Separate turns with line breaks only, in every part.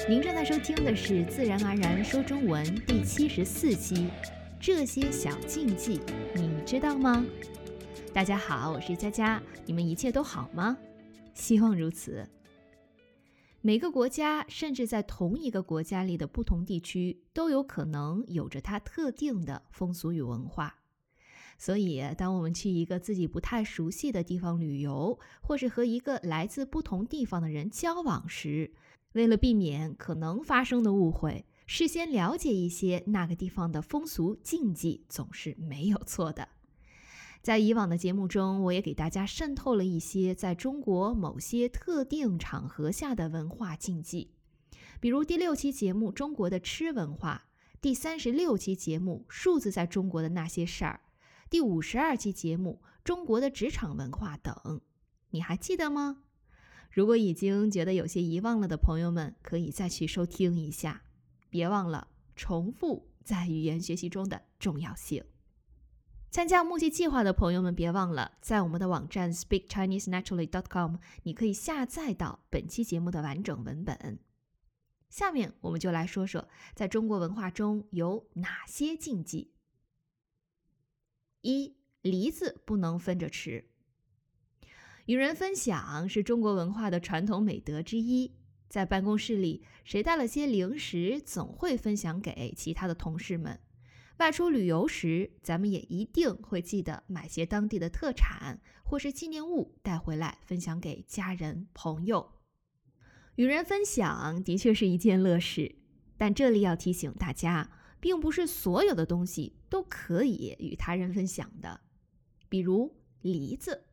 您正在收听的是自然而然说中文第74期，这些小禁忌你知道吗？大家好，我是佳佳，你们一切都好吗？希望如此。每个国家，甚至在同一个国家里的不同地区，都有可能有着它特定的风俗与文化。所以，当我们去一个自己不太熟悉的地方旅游，或是和一个来自不同地方的人交往时，为了避免可能发生的误会，事先了解一些那个地方的风俗禁忌总是没有错的。在以往的节目中，我也给大家渗透了一些在中国某些特定场合下的文化禁忌，比如第6期节目《中国的吃文化》，第36期节目《数字在中国的那些事儿》，第52期节目《中国的职场文化》等。你还记得吗？如果已经觉得有些遗忘了的朋友们，可以再去收听一下。别忘了，重复在语言学习中的重要性。参加默契计划的朋友们，别忘了在我们的网站 speakchinesenaturally.com， 你可以下载到本期节目的完整文本。下面我们就来说说，在中国文化中有哪些禁忌。1. 梨子不能分着吃。与人分享是中国文化的传统美德之一，在办公室里，谁带了些零食，总会分享给其他的同事们。外出旅游时，咱们也一定会记得买些当地的特产或是纪念物带回来分享给家人朋友。与人分享的确是一件乐事，但这里要提醒大家，并不是所有的东西都可以与他人分享的。比如梨子，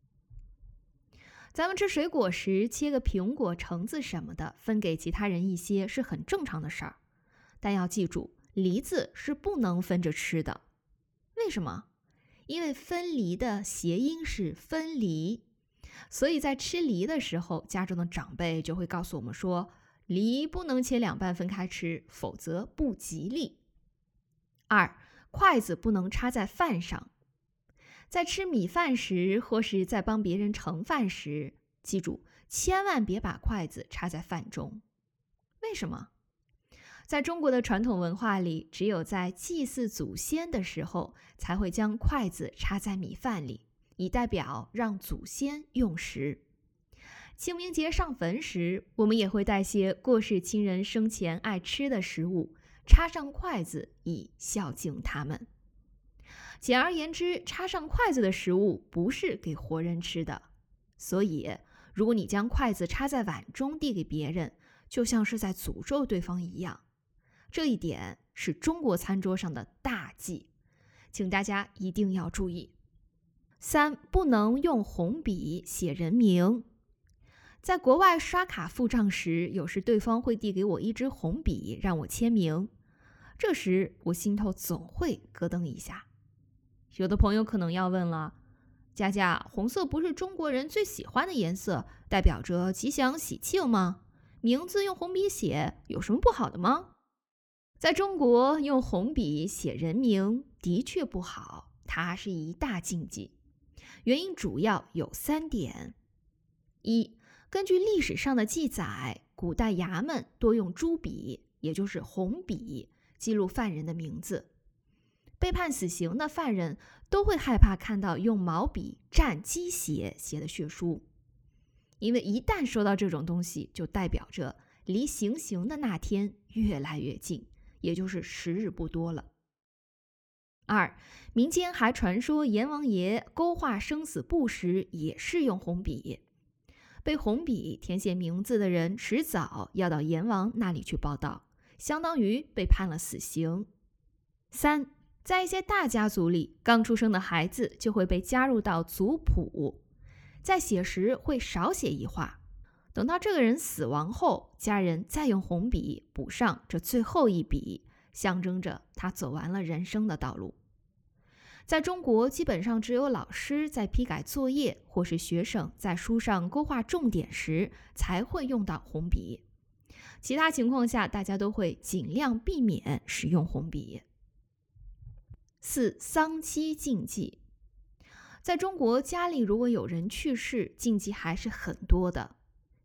咱们吃水果时切个苹果、橙子什么的，分给其他人一些是很正常的事儿。但要记住，梨子是不能分着吃的。为什么？因为分离的谐音是分离，所以在吃梨的时候，家中的长辈就会告诉我们说，梨不能切两半分开吃，否则不吉利。2. 筷子不能插在饭上。在吃米饭时，或是在帮别人盛饭时，记住，千万别把筷子插在饭中。为什么？在中国的传统文化里，只有在祭祀祖先的时候，才会将筷子插在米饭里，以代表让祖先用食。清明节上坟时，我们也会带些过世亲人生前爱吃的食物，插上筷子以孝敬他们。简而言之，插上筷子的食物不是给活人吃的。所以，如果你将筷子插在碗中递给别人，就像是在诅咒对方一样。这一点是中国餐桌上的大忌，请大家一定要注意。3. 不能用红笔写人名。在国外刷卡付账时，有时对方会递给我一支红笔让我签名，这时我心头总会咯噔一下。有的朋友可能要问了，佳佳，红色不是中国人最喜欢的颜色，代表着吉祥喜庆吗？名字用红笔写有什么不好的吗？在中国，用红笔写人名的确不好，它是一大禁忌。原因主要有3点。1. 根据历史上的记载，古代衙门多用朱笔，也就是红笔，记录犯人的名字。被判死刑的犯人都会害怕看到用毛笔蘸鸡血写的血书，因为一旦收到这种东西，就代表着离行刑的那天越来越近，也就是时日不多了。2. 民间还传说阎王爷勾画生死簿时也是用红笔，被红笔填写名字的人迟早要到阎王那里去报到，相当于被判了死刑。3. 在一些大家族里，刚出生的孩子就会被加入到族谱，在写时会少写一画，等到这个人死亡后，家人再用红笔补上这最后一笔，象征着他走完了人生的道路。在中国，基本上只有老师在批改作业，或是学生在书上勾画重点时，才会用到红笔。其他情况下，大家都会尽量避免使用红笔。4. 丧期禁忌。在中国，家里如果有人去世，禁忌还是很多的。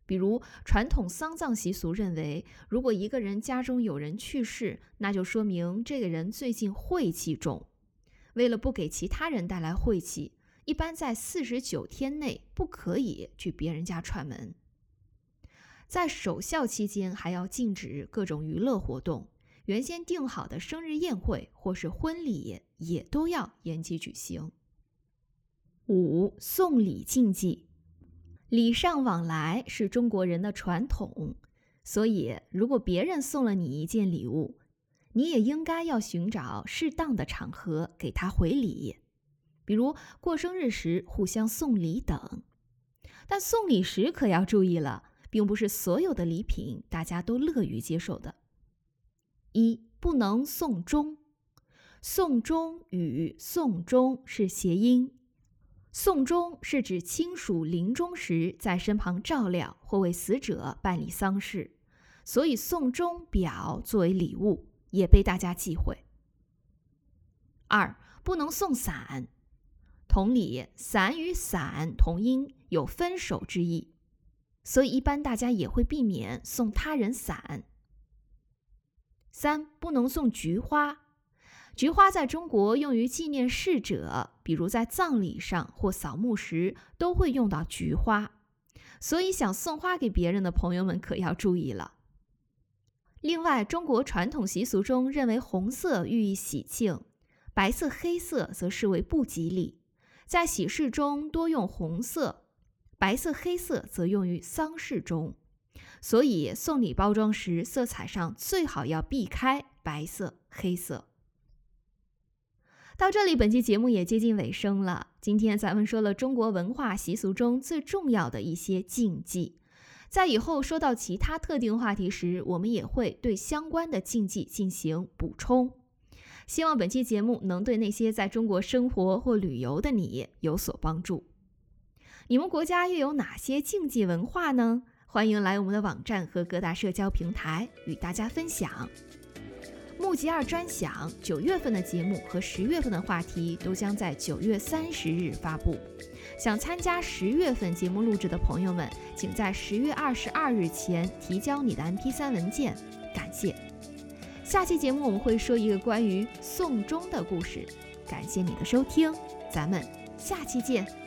比如传统丧葬习俗认为，如果一个人家中有人去世，那就说明这个人最近晦气重。为了不给其他人带来晦气，一般在49天内不可以去别人家串门。在守孝期间还要禁止各种娱乐活动，原先定好的生日宴会或是婚礼也都要延期举行。5. 送礼禁忌。礼尚往来是中国人的传统，所以如果别人送了你一件礼物，你也应该要寻找适当的场合给他回礼，比如过生日时互相送礼等。但送礼时可要注意了，并不是所有的礼品大家都乐于接受的。1. 不能送钟。送钟与送终是谐音。送钟是指亲属临终时在身旁照料或为死者办理丧事，所以送钟表作为礼物也被大家忌讳。2. 不能送伞。同理，伞与散同音，有分手之意，所以一般大家也会避免送他人伞。3. 不能送菊花。菊花在中国用于纪念逝者，比如在葬礼上或扫墓时都会用到菊花，所以想送花给别人的朋友们可要注意了。另外，中国传统习俗中认为红色寓意喜庆，白色、黑色则视为不吉利，在喜事中多用红色，白色、黑色则用于丧事中，所以送礼包装时色彩上最好要避开白色、黑色。到这里，本期节目也接近尾声了。今天咱们说了中国文化习俗中最重要的一些禁忌，在以后说到其他特定话题时，我们也会对相关的禁忌进行补充。希望本期节目能对那些在中国生活或旅游的你有所帮助。你们国家又有哪些禁忌文化呢？欢迎来我们的网站和各大社交平台与大家分享。募集2专享9月份的节目和10月份的话题都将在9月30日发布。想参加10月份节目录制的朋友们，请在10月22日前提交你的 MP3 文件，感谢。下期节目我们会说一个关于送钟的故事。感谢你的收听，咱们下期见。